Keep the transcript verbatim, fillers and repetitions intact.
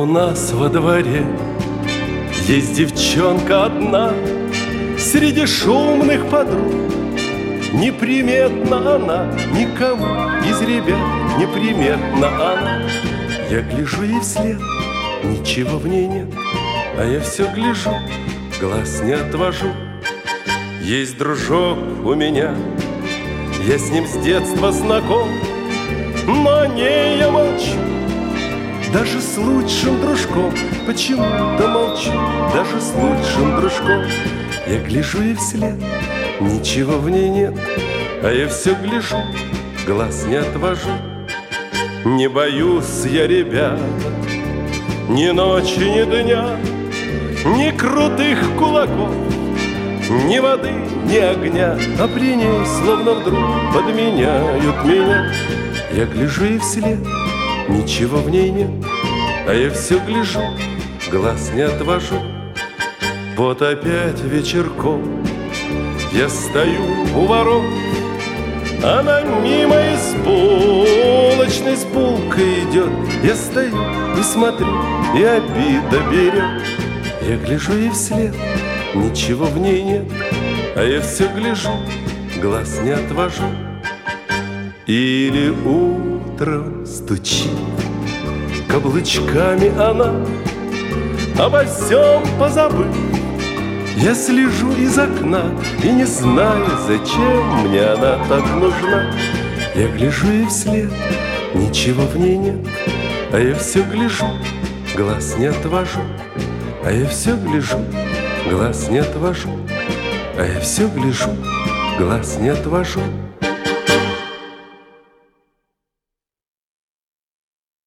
у нас во дворе есть девчонка одна среди шумных подруг. Неприметна она никому из ребят, неприметна она. Я гляжу ей вслед, ничего в ней нет, а я все гляжу, глаз не отвожу. Есть дружок у меня, я с ним с детства знаком, но о ней я молчу. Даже с лучшим дружком почему-то молчу. Даже с лучшим дружком я гляжу ей вслед, ничего в ней нет, а я все гляжу, глаз не отвожу. Не боюсь я, ребята, ни ночи, ни дня, ни крутых кулаков, ни воды, ни огня, а при ней словно вдруг подменяют меня. Я гляжу ей вслед, ничего в ней нет, а я все гляжу, глаз не отвожу. Вот опять вечерком я стою у ворот, она мимо из булочной с булкой идет. Я стою и смотрю, и обида берет. Я гляжу ей вслед, ничего в ней нет, а я все гляжу, глаз не отвожу. Или утром стучит каблучками она, обо всем позабыв. Я слежу из окна и не знаю, зачем мне она так нужна. Я гляжу ей вслед, ничего в ней нет, а я все гляжу, глаз не отвожу. А я все гляжу, глаз не отвожу. А я все гляжу, глаз не отвожу.